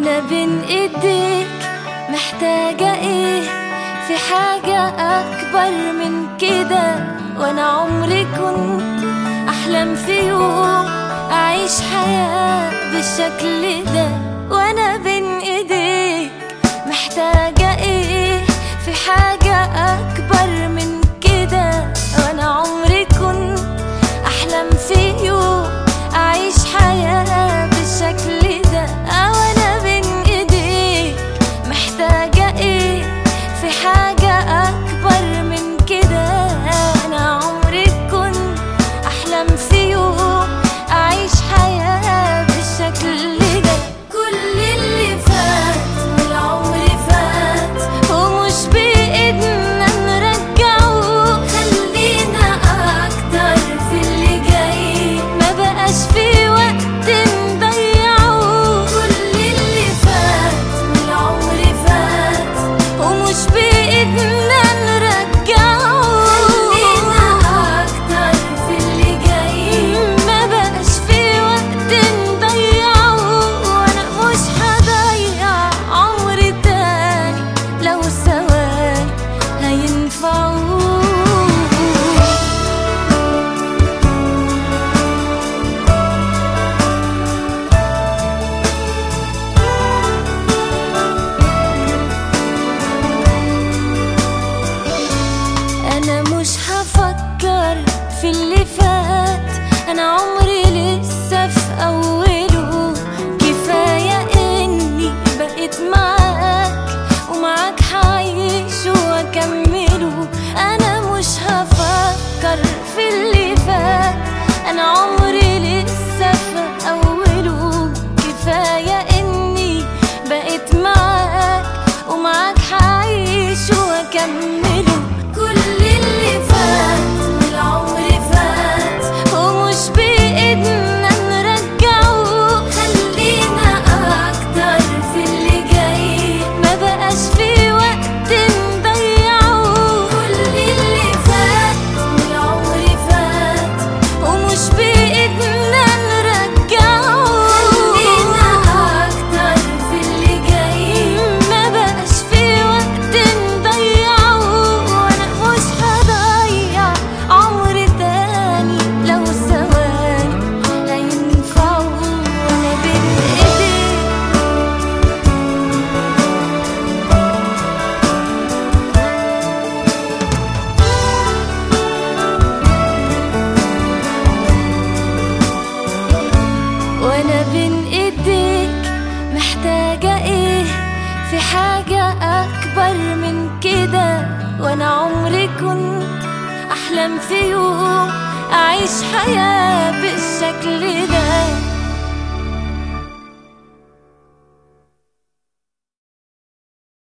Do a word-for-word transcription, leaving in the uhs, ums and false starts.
وانا بين ايديك محتاجة ايه؟ في حاجة اكبر من كده. وانا عمري كنت احلم في يوم اعيش حياة بالشكل ده. وانا بين ايديك محتاجة ايه؟ في حاجة اكبر من كده. وانا عمري كنت احلم في يوم اعيش حياة بالشكل ده. وانا بين ايديك محتاجة ايه؟ في حاجة اكبر من كده. انا عمري كنت احلم في يوم اعيش حياة بالشكل ده. كل اللي فات من العمر فات ومش بايدنا نرجعه. خلينا اكتر في اللي جاي، ما بقاش في وقت نضيعه. كل اللي فات من العمر فات ومش بايدنا نرجعه. خلينا اكتر في اللي جاي، ما بقاش في وقت نضيعه. وانا مش هضيع عمري تاني لو ثواني هينفعوا. أنا مش هفكر في اللي فات، أنا عمري لسه في أوله. كفاية إني بقيت معاك ومعاك هعيش وأكمله. أنا مش هفكر في اللي فات، أنا عمري لسه في أوله. كفاية إني بقيت معاك ومعاك هعيش وأكمله. كل اللي فات من العمر فات ومش بإيدنا نرجعه. خلينا أكتر في اللي جاي، ما بقاش في وقت نضيعه. كل اللي فات من العمر فات ومش بإيدنا نرجعه. خلينا أكتر في اللي جاي، ما بقاش في وقت نضيعه. وانا مش هضيع عمري تاني لو ثواني هينفعوا. وانا بين ايديك وانا بين ايديك محتاجة ايه؟ في حاجة اكبر من كده. وانا عمري كنت احلم في يوم اعيش حياة